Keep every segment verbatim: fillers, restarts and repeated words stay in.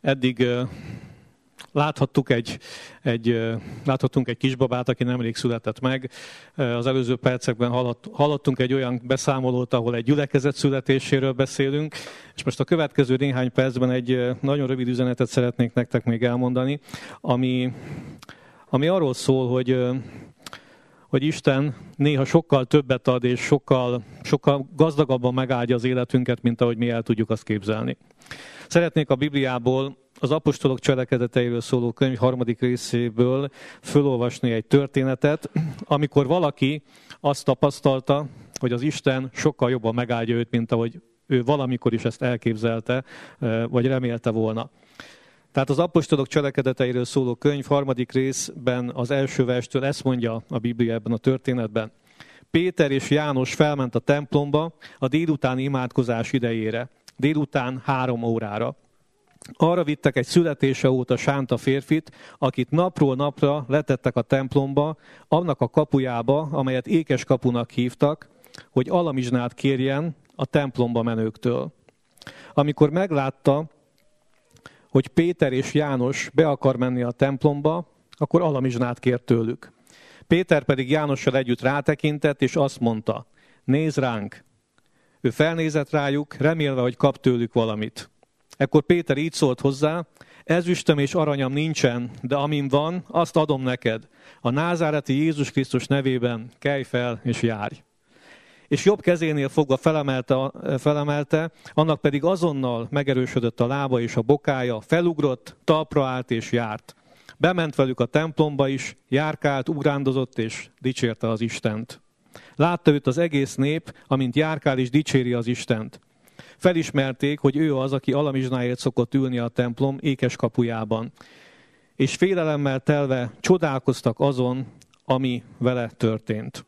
Eddig láthattuk egy, egy, láthattunk egy kisbabát, aki nemrég született meg. Az előző percekben hallott, hallottunk egy olyan beszámolót, ahol egy gyülekezet születéséről beszélünk, és most a következő néhány percben egy nagyon rövid üzenetet szeretnék nektek még elmondani, ami, ami arról szól, hogy, hogy Isten néha sokkal többet ad, és sokkal, sokkal gazdagabban megáldja az életünket, mint ahogy mi el tudjuk azt képzelni. Szeretnék a Bibliából, az apostolok cselekedeteiről szóló könyv harmadik részéből fölolvasni egy történetet, amikor valaki azt tapasztalta, hogy az Isten sokkal jobban megáldja őt, mint ahogy ő valamikor is ezt elképzelte, vagy remélte volna. Tehát az apostolok cselekedeteiről szóló könyv harmadik részben az első verstől ezt mondja a Biblia ebben a történetben. Péter és János felment a templomba a délutáni imádkozás idejére, délután három órára. Arra vittek egy születése óta sánta férfit, akit napról napra letettek a templomba, annak a kapujába, amelyet ékes kapunak hívtak, hogy alamizsnát kérjen a templomba menőktől. Amikor meglátta, hogy Péter és János be akar menni a templomba, akkor alamizsnát kért tőlük. Péter pedig Jánossal együtt rátekintett, és azt mondta, nézz ránk! Ő felnézett rájuk, remélve, hogy kap tőlük valamit. Ekkor Péter így szólt hozzá, ezüstöm és aranyam nincsen, de amin van, azt adom neked. A názáreti Jézus Krisztus nevében kelj fel és járj. És jobb kezénél fogva felemelte, felemelte, annak pedig azonnal megerősödött a lába és a bokája, felugrott, talpra állt és járt. Bement velük a templomba is, járkált, ugrándozott és dicsérte az Istent. Látta őt az egész nép, amint járkál és dicséri az Istent. Felismerték, hogy ő az, aki alamizsnáért szokott ülni a templom ékes kapujában. És félelemmel telve csodálkoztak azon, ami vele történt.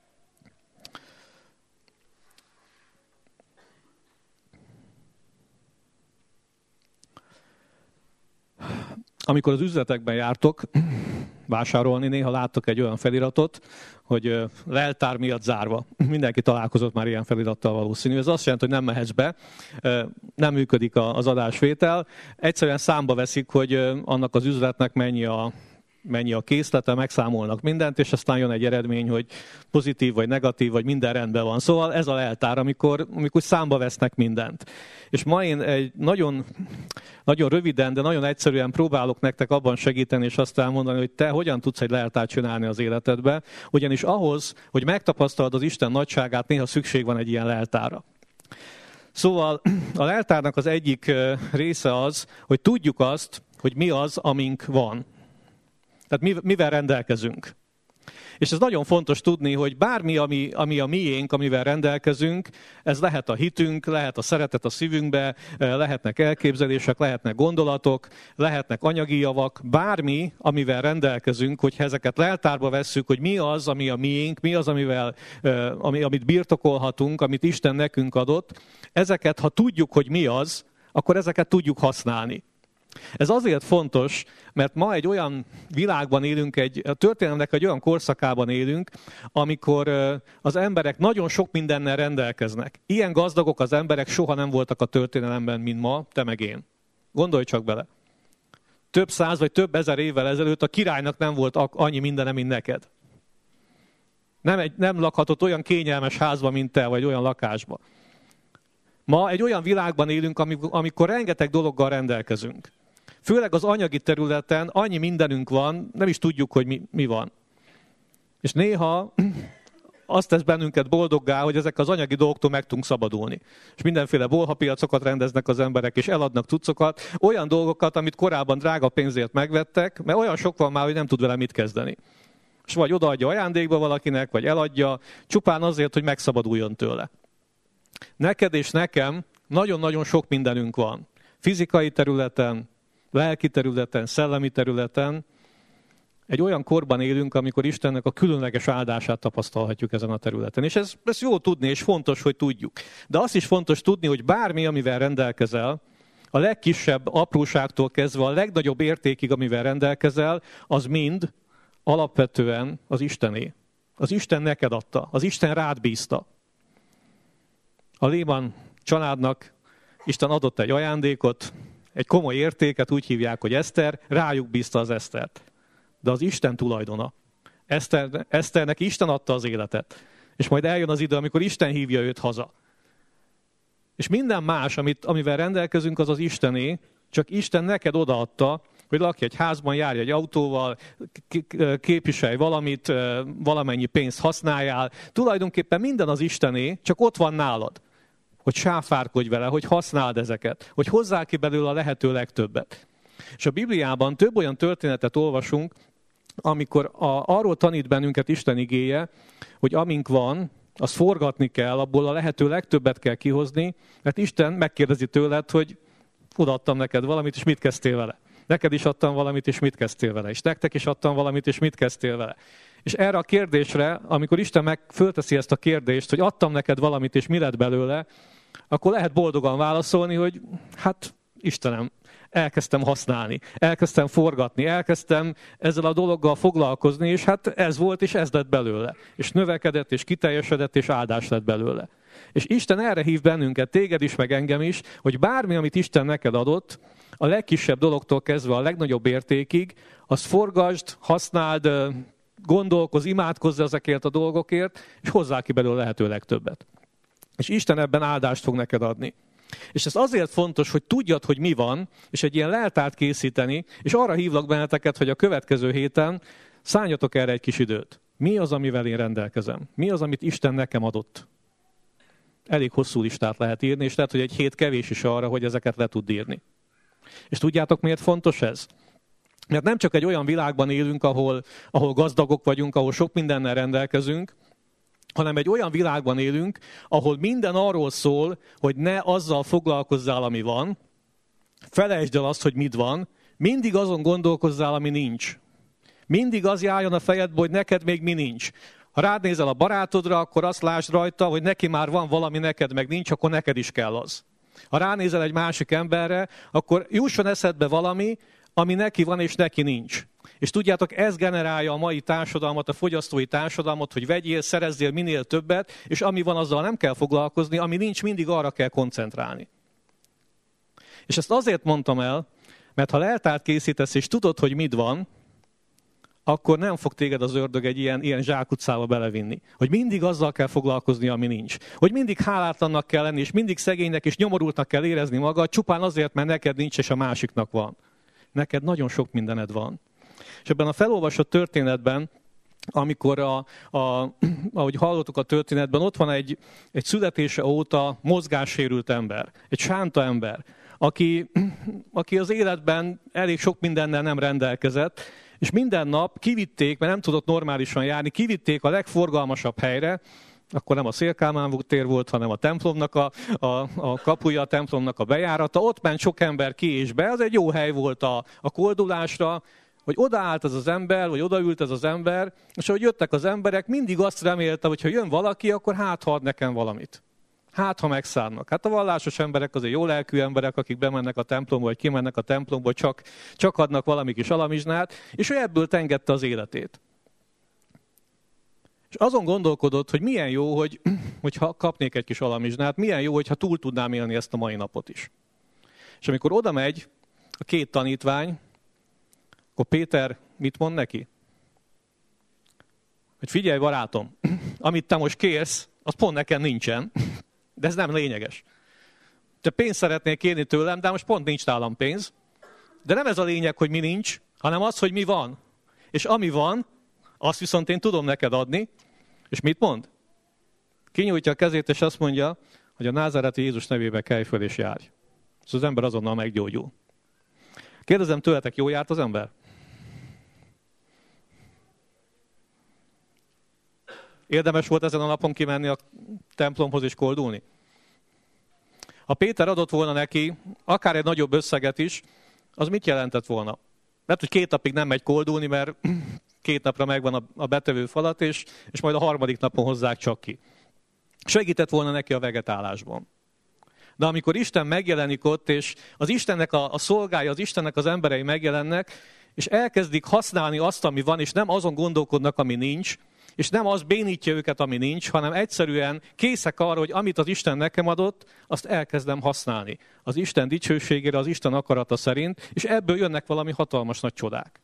Amikor az üzletekben jártok vásárolni, néha láttok egy olyan feliratot, hogy leltár miatt zárva. Mindenki találkozott már ilyen felirattal valószínű. Ez azt jelenti, hogy nem mehetsz be, nem működik az adásvétel. Egyszerűen számba veszik, hogy annak az üzletnek mennyi a, mennyi a készlete, megszámolnak mindent, és aztán jön egy eredmény, hogy pozitív vagy negatív, vagy minden rendben van. Szóval ez a leltár, amikor, amikor számba vesznek mindent. És ma én egy nagyon, nagyon röviden, de nagyon egyszerűen próbálok nektek abban segíteni, és azt elmondani, hogy te hogyan tudsz egy leltárt csinálni az életedbe, ugyanis ahhoz, hogy megtapasztalod az Isten nagyságát, néha szükség van egy ilyen leltárra. Szóval a leltárnak az egyik része az, hogy tudjuk azt, hogy mi az, amink van. Tehát mivel rendelkezünk. És ez nagyon fontos tudni, hogy bármi, ami, ami a miénk, amivel rendelkezünk, ez lehet a hitünk, lehet a szeretet a szívünkbe, lehetnek elképzelések, lehetnek gondolatok, lehetnek anyagi javak, bármi, amivel rendelkezünk, hogyha ezeket leltárba vesszük, hogy mi az, ami a miénk, mi az, amivel, ami, amit birtokolhatunk, amit Isten nekünk adott, ezeket, ha tudjuk, hogy mi az, akkor ezeket tudjuk használni. Ez azért fontos, mert ma egy olyan világban élünk, egy, a történelemnek egy olyan korszakában élünk, amikor az emberek nagyon sok mindennel rendelkeznek. Ilyen gazdagok az emberek soha nem voltak a történelemben, mint ma, te meg én. Gondolj csak bele. Több száz vagy több ezer évvel ezelőtt a királynak nem volt annyi mindene, mint neked. Nem, egy, nem lakhatott olyan kényelmes házba, mint te, vagy olyan lakásba. Ma egy olyan világban élünk, amikor, amikor rengeteg dologgal rendelkezünk. Főleg az anyagi területen annyi mindenünk van, nem is tudjuk, hogy mi, mi van. És néha azt tesz bennünket boldoggá, hogy ezek az anyagi dolgoktól meg tudunk szabadulni. És mindenféle bolhapiacokat rendeznek az emberek, és eladnak cuccokat, olyan dolgokat, amit korábban drága pénzért megvettek, mert olyan sok van már, hogy nem tud vele mit kezdeni. És vagy odaadja ajándékba valakinek, vagy eladja, csupán azért, hogy megszabaduljon tőle. Neked és nekem nagyon-nagyon sok mindenünk van. Fizikai területen, lelki területen, szellemi területen. Egy olyan korban élünk, amikor Istennek a különleges áldását tapasztalhatjuk ezen a területen. És ez, ez jó tudni, és fontos, hogy tudjuk. De azt is fontos tudni, hogy bármi, amivel rendelkezel, a legkisebb apróságtól kezdve a legnagyobb értékig, amivel rendelkezel, az mind alapvetően az Istené. Az Isten neked adta, az Isten rád bízta. A Lehmann családnak Isten adott egy ajándékot, egy komoly értéket, úgy hívják, hogy Eszter, rájuk bízta az Esztert. De az Isten tulajdona. Eszter, Eszternek Isten adta az életet. És majd eljön az idő, amikor Isten hívja őt haza. És minden más, amit, amivel rendelkezünk, az az Istené, csak Isten neked odaadta, hogy lakj egy házban, járj egy autóval, képviselj valamit, valamennyi pénzt használjál. Tulajdonképpen minden az Istené, csak ott van nálad. Hogy sáfárkodj vele, hogy használd ezeket, hogy hozzál ki belőle a lehető legtöbbet. És a Bibliában több olyan történetet olvasunk, amikor a, arról tanít bennünket Isten igéje, hogy amink van, azt forgatni kell, abból a lehető legtöbbet kell kihozni, mert Isten megkérdezi tőled, hogy odaadtam neked valamit, és mit kezdtél vele. Neked is adtam valamit, és mit kezdtél vele. És nektek is adtam valamit, és mit kezdtél vele. És erre a kérdésre, amikor Isten meg fölteszi ezt a kérdést, hogy adtam neked valamit, és mi lett belőle, akkor lehet boldogan válaszolni, hogy hát Istenem, elkezdtem használni, elkezdtem forgatni, elkezdtem ezzel a dologgal foglalkozni, és hát ez volt, és ez lett belőle. És növekedett, és kiteljesedett, és áldás lett belőle. És Isten erre hív bennünket, téged is, meg engem is, hogy bármi, amit Isten neked adott, a legkisebb dologtól kezdve a legnagyobb értékig, azt forgasd, használd, gondolkozz, imádkozz ezekért a dolgokért, és hozzá ki belőle lehető legtöbbet. És Isten ebben áldást fog neked adni. És ez azért fontos, hogy tudjad, hogy mi van, és egy ilyen leltárt készíteni, és arra hívlak benneteket, hogy a következő héten szálljatok erre egy kis időt. Mi az, amivel én rendelkezem? Mi az, amit Isten nekem adott? Elég hosszú listát lehet írni, és lehet, hogy egy hét kevés is arra, hogy ezeket le tud írni. És tudjátok, miért fontos ez? Mert nem csak egy olyan világban élünk, ahol, ahol gazdagok vagyunk, ahol sok mindennel rendelkezünk, hanem egy olyan világban élünk, ahol minden arról szól, hogy ne azzal foglalkozzál, ami van, felejtsd el azt, hogy mit van, mindig azon gondolkozzál, ami nincs. Mindig az járjon a fejedbe, hogy neked még mi nincs. Ha rád nézel a barátodra, akkor azt lásd rajta, hogy neki már van valami, neked meg nincs, akkor neked is kell az. Ha ránézel egy másik emberre, akkor jusson eszedbe valami, ami neki van és neki nincs. És tudjátok, ez generálja a mai társadalmat, a fogyasztói társadalmat, hogy vegyél, szerezzél minél többet, és ami van, azzal nem kell foglalkozni, ami nincs, mindig arra kell koncentrálni. És ezt azért mondtam el, mert ha leltárt készítesz, és tudod, hogy mit van, akkor nem fog téged az ördög egy ilyen, ilyen zsákutcába belevinni. Hogy mindig azzal kell foglalkozni, ami nincs. Hogy mindig hálátlannak kell lenni, és mindig szegénynek és nyomorultnak kell érezni magad, csupán azért, mert neked nincs, és a másiknak van. Neked nagyon sok mindened van. És ebben a felolvasott történetben, amikor, a, a, ahogy hallottuk a történetben, ott van egy, egy születése óta mozgássérült ember, egy sánta ember, aki, aki az életben elég sok mindennel nem rendelkezett, és minden nap kivitték, mert nem tudott normálisan járni, kivitték a legforgalmasabb helyre, akkor nem a Szél-Kálmán tér volt, hanem a templomnak a, a, a kapuja, a templomnak a bejárata. Ott ment sok ember ki és be, az egy jó hely volt a, a koldulásra, hogy odaállt az az ember, vagy odaült az az ember, és ahogy jöttek az emberek, mindig azt remélte, hogy ha jön valaki, akkor hát ha ad nekem valamit. Hát, ha megszállnak. Hát a vallásos emberek azért jó lelkű emberek, akik bemennek a templomba, vagy kimennek a templomba, csak, csak adnak valami kis alamizsnát, és ő ebből tengette az életét. És azon gondolkodott, hogy milyen jó, hogy, hogyha kapnék egy kis alamizsnát, milyen jó, hogyha túl tudnám élni ezt a mai napot is. És amikor oda megy a két tanítvány, akkor Péter mit mond neki? Hogy figyelj, barátom, amit te most kérsz, az pont nekem nincsen, de ez nem lényeges. Te pénzt szeretnél kérni tőlem, de most pont nincs nálam pénz. De nem ez a lényeg, hogy mi nincs, hanem az, hogy mi van. És ami van, azt viszont én tudom neked adni. És mit mond? Kinyújtja a kezét, és azt mondja, hogy a názáreti Jézus nevébe kelj föl és járj. És az ember azonnal meggyógyul. Kérdezem tőletek, jól járt az ember? Érdemes volt ezen a napon kimenni a templomhoz és koldulni? Ha Péter adott volna neki, akár egy nagyobb összeget is, az mit jelentett volna? Lehet, hogy két napig nem megy koldulni, mert két napra megvan a, a betevő falat, és, és majd a harmadik napon hozzák csak ki. Segített volna neki a vegetálásban. De amikor Isten megjelenik ott, és az Istennek a, a szolgája, az Istennek az emberei megjelennek, és elkezdik használni azt, ami van, és nem azon gondolkodnak, ami nincs, és nem az bénítja őket, ami nincs, hanem egyszerűen készek arra, hogy amit az Isten nekem adott, azt elkezdem használni. Az Isten dicsőségére, az Isten akarata szerint, és ebből jönnek valami hatalmas nagy csodák.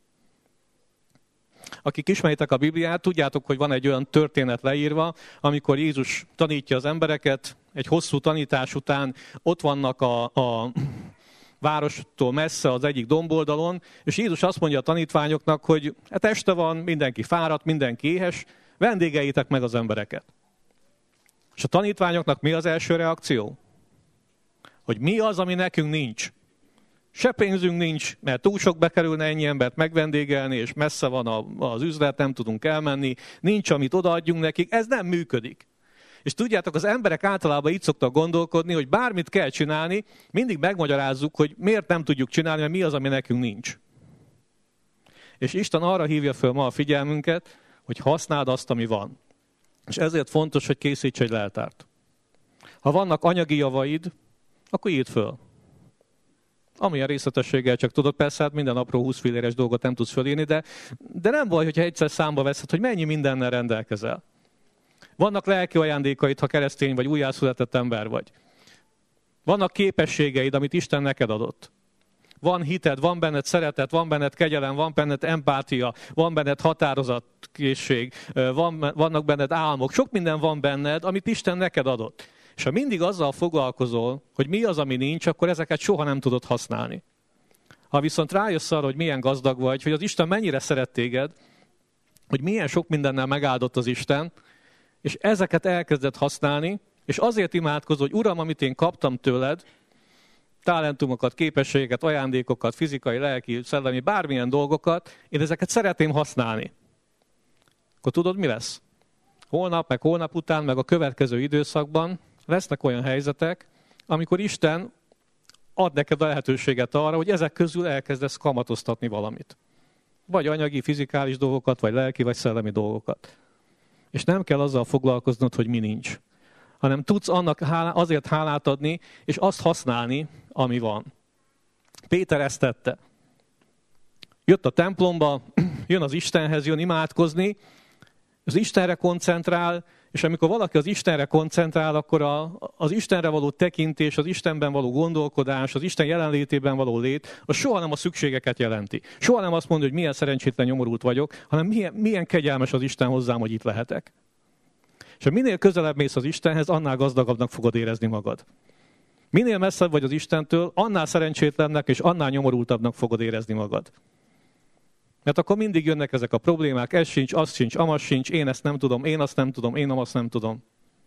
Akik ismeritek a Bibliát, tudjátok, hogy van egy olyan történet leírva, amikor Jézus tanítja az embereket, egy hosszú tanítás után ott vannak a, a várostól messze az egyik domboldalon, és Jézus azt mondja a tanítványoknak, hogy hát este van, mindenki fáradt, mindenki éhes, vendégeitek meg az embereket. És a tanítványoknak mi az első reakció? Hogy mi az, ami nekünk nincs. Se pénzünk nincs, mert túl sok bekerülne ennyi embert megvendégelni, és messze van az üzlet, nem tudunk elmenni, nincs, amit odaadjunk nekik, ez nem működik. És tudjátok, az emberek általában így szoktak gondolkodni, hogy bármit kell csinálni, mindig megmagyarázzuk, hogy miért nem tudjuk csinálni, mert mi az, ami nekünk nincs. És Isten arra hívja föl ma a figyelmünket, hogy használd azt, ami van. És ezért fontos, hogy készíts egy leltárt. Ha vannak anyagi javaid, akkor írd föl. Amilyen részletességgel csak tudod, persze hát minden apró húsz filléres dolgot nem tudsz fölírni, de, de nem baj, hogyha egyszer számba veszed, hogy mennyi mindennel rendelkezel. Vannak lelki ajándékaid, ha keresztény vagy, újjászületett ember vagy. Vannak képességeid, amit Isten neked adott. Van hited, van benned szeretet, van benned kegyelem, van benned empátia, van benned határozatkészség, van, vannak benned álmok. Sok minden van benned, amit Isten neked adott. És ha mindig azzal foglalkozol, hogy mi az, ami nincs, akkor ezeket soha nem tudod használni. Ha viszont rájössz arra, hogy milyen gazdag vagy, hogy az Isten mennyire szeret téged, hogy milyen sok mindennel megáldott az Isten, és ezeket elkezded használni, és azért imádkozol, hogy Uram, amit én kaptam tőled, talentumokat, képességeket, ajándékokat, fizikai, lelki, szellemi, bármilyen dolgokat, én ezeket szeretném használni. Akkor tudod, mi lesz? Holnap, meg holnap után, meg a következő időszakban lesznek olyan helyzetek, amikor Isten ad neked a lehetőséget arra, hogy ezek közül elkezdesz kamatoztatni valamit. Vagy anyagi, fizikális dolgokat, vagy lelki, vagy szellemi dolgokat. És nem kell azzal foglalkoznod, hogy mi nincs. Hanem tudsz annak azért hálát adni, és azt használni, ami van. Péter ezt tette. Jött a templomba, jön az Istenhez, jön imádkozni, az Istenre koncentrál, és amikor valaki az Istenre koncentrál, akkor a, az Istenre való tekintés, az Istenben való gondolkodás, az Isten jelenlétében való lét, az soha nem a szükségeket jelenti. Soha nem azt mondja, hogy milyen szerencsétlen nyomorult vagyok, hanem milyen, milyen kegyelmes az Isten hozzám, hogy itt lehetek. És minél közelebb mész az Istenhez, annál gazdagabbnak fogod érezni magad. Minél messzebb vagy az Istentől, annál szerencsétlennek és annál nyomorultabbnak fogod érezni magad. Mert akkor mindig jönnek ezek a problémák, ez sincs, az sincs, amaz sincs, én ezt nem tudom, én azt nem tudom, én azt nem tudom.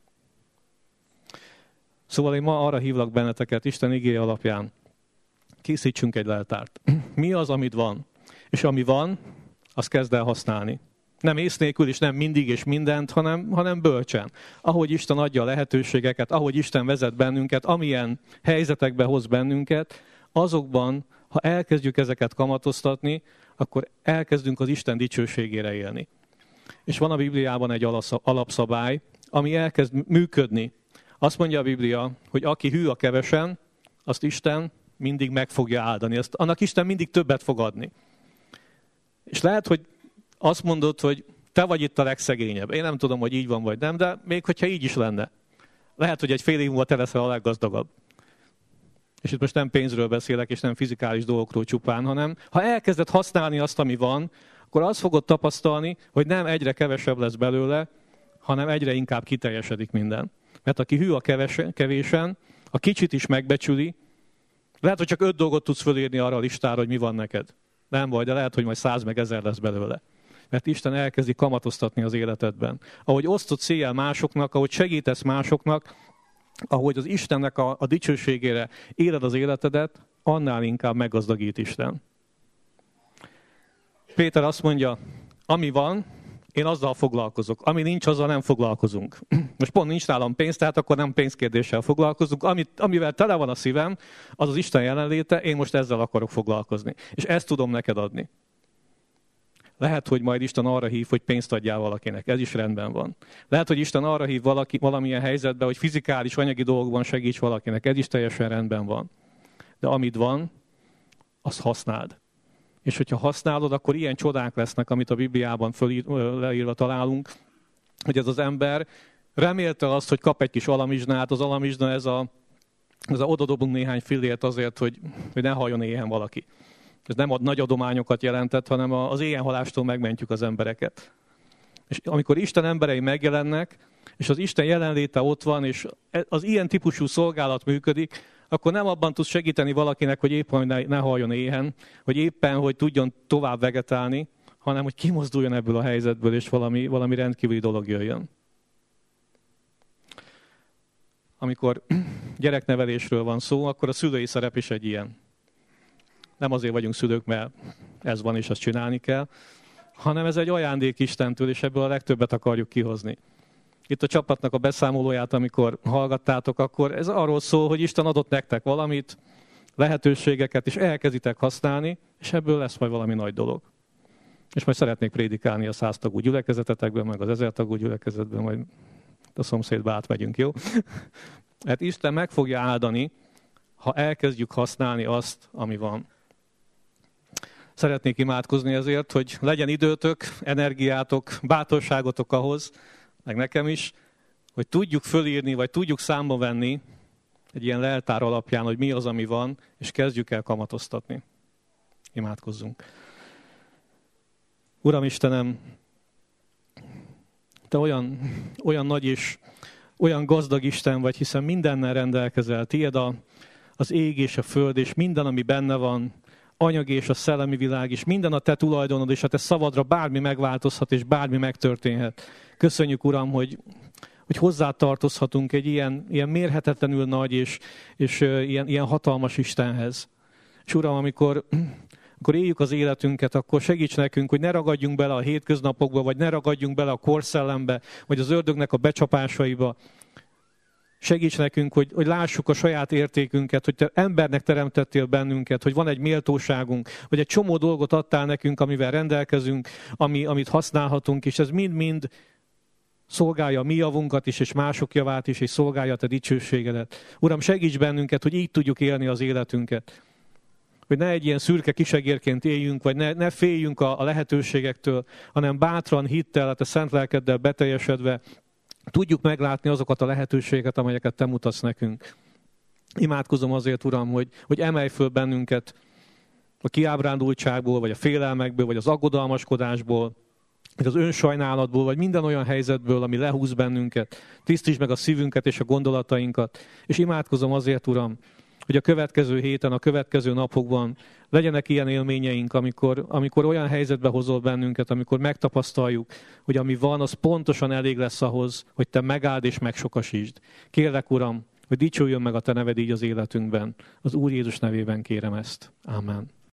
Szóval én ma arra hívlak benneteket, Isten igéje alapján, készítsünk egy leltárt. Mi az, amit van? És ami van, azt kezd el használni. Nem ész nélkül, és nem mindig és mindent, hanem, hanem bölcsen. Ahogy Isten adja a lehetőségeket, ahogy Isten vezet bennünket, amilyen helyzetekbe hoz bennünket, azokban, ha elkezdjük ezeket kamatoztatni, akkor elkezdünk az Isten dicsőségére élni. És van a Bibliában egy alapszabály, ami elkezd működni. Azt mondja a Biblia, hogy aki hű a kevesen, azt Isten mindig meg fogja áldani. Azt, annak Isten mindig többet fog adni. És lehet, hogy azt mondod, hogy te vagy itt a legszegényebb. Én nem tudom, hogy így van vagy nem, de még hogyha így is lenne. Lehet, hogy egy fél év múlva te leszel a leggazdagabb. És itt most nem pénzről beszélek, és nem fizikális dolgokról csupán, hanem ha elkezded használni azt, ami van, akkor azt fogod tapasztalni, hogy nem egyre kevesebb lesz belőle, hanem egyre inkább kiteljesedik minden. Mert aki hű a kevesen, kevésen, a kicsit is megbecsüli, lehet, hogy csak öt dolgot tudsz fölírni arra a listára, hogy mi van neked. Nem baj, de lehet, hogy majd száz meg ezer lesz belőle. Mert Isten elkezdi kamatoztatni az életedben. Ahogy osztod széjjel másoknak, ahogy segítesz másoknak, ahogy az Istennek a, a dicsőségére éled az életedet, annál inkább meggazdagít Isten. Péter azt mondja, ami van, én azzal foglalkozok. Ami nincs, azzal nem foglalkozunk. Most pont nincs nálam pénz, tehát akkor nem pénzkérdéssel foglalkozunk. Amit, amivel tele van a szívem, az az Isten jelenléte, én most ezzel akarok foglalkozni. És ezt tudom neked adni. Lehet, hogy majd Isten arra hív, hogy pénzt adjál valakinek. Ez is rendben van. Lehet, hogy Isten arra hív valaki, valamilyen helyzetbe, hogy fizikális, anyagi dolgokban segíts valakinek. Ez is teljesen rendben van. De amit van, azt használd. És hogyha használod, akkor ilyen csodák lesznek, amit a Bibliában fölír, leírva találunk, hogy ez az ember remélte azt, hogy kap egy kis alamizsnát. Az alamizsna ez a, ez a odadobunk néhány fillért azért, hogy, hogy ne halljon éhen valaki. Ez nem ad nagy adományokat jelentett, hanem az éhenhalástól megmentjük az embereket. És amikor Isten emberei megjelennek, és az Isten jelenléte ott van, és az ilyen típusú szolgálat működik, akkor nem abban tudsz segíteni valakinek, hogy éppen ne, ne halljon éhen, hogy éppen, hogy tudjon tovább vegetálni, hanem hogy kimozduljon ebből a helyzetből, és valami, valami rendkívüli dolog jöjjön. Amikor gyereknevelésről van szó, akkor a szülői szerep is egy ilyen. Nem azért vagyunk szülők, mert ez van, és ezt csinálni kell, hanem ez egy ajándék Istentől, és ebből a legtöbbet akarjuk kihozni. Itt a csapatnak a beszámolóját, amikor hallgattátok, akkor ez arról szól, hogy Isten adott nektek valamit, lehetőségeket, és elkezditek használni, és ebből lesz majd valami nagy dolog. És majd szeretnék prédikálni a száztagú gyülekezetetekben, meg az ezertagú gyülekezetben, majd a szomszédba átmegyünk, jó? Hát Isten meg fogja áldani, ha elkezdjük használni azt, ami van. Szeretnék imádkozni ezért, hogy legyen időtök, energiátok, bátorságotok ahhoz, meg nekem is, hogy tudjuk fölírni, vagy tudjuk számba venni egy ilyen leltár alapján, hogy mi az, ami van, és kezdjük el kamatoztatni. Imádkozzunk. Uram Istenem, Te olyan, olyan nagy és olyan gazdag Isten vagy, hiszen mindennel rendelkezel. Tied a, az ég és a föld, és minden, ami benne van, anyagi és a szellemi világ is, minden a Te tulajdonod, és a Te szavadra bármi megváltozhat, és bármi megtörténhet. Köszönjük, Uram, hogy, hogy hozzátartozhatunk egy ilyen, ilyen mérhetetlenül nagy és, és uh, ilyen, ilyen hatalmas Istenhez. És Uram, amikor, amikor éljük az életünket, akkor segíts nekünk, hogy ne ragadjunk bele a hétköznapokba, vagy ne ragadjunk bele a korszellembe, vagy az ördögnek a becsapásaiba. Segíts nekünk, hogy, hogy lássuk a saját értékünket, hogy Te embernek teremtettél bennünket, hogy van egy méltóságunk, hogy egy csomó dolgot adtál nekünk, amivel rendelkezünk, ami, amit használhatunk, és ez mind-mind szolgálja a mi javunkat is, és mások javát is, és szolgálja a Te dicsőségedet. Uram, segíts bennünket, hogy így tudjuk élni az életünket. Hogy ne egy ilyen szürke kisegérként éljünk, vagy ne, ne féljünk a, a lehetőségektől, hanem bátran, hittel, a Te szent lelkeddel beteljesedve tudjuk meglátni azokat a lehetőségeket, amelyeket Te mutatsz nekünk. Imádkozom azért, Uram, hogy, hogy emelj föl bennünket a kiábrándultságból, vagy a félelmekből, vagy az aggodalmaskodásból, vagy az önsajnálatból, vagy minden olyan helyzetből, ami lehúz bennünket. Tisztítsd meg a szívünket és a gondolatainkat. És imádkozom azért, Uram, hogy a következő héten, a következő napokban legyenek ilyen élményeink, amikor, amikor olyan helyzetbe hozol bennünket, amikor megtapasztaljuk, hogy ami van, az pontosan elég lesz ahhoz, hogy Te megáld és megsokasítsd. Kérlek, Uram, hogy dicsüljön meg a Te neved így az életünkben. Az Úr Jézus nevében kérem ezt. Amen.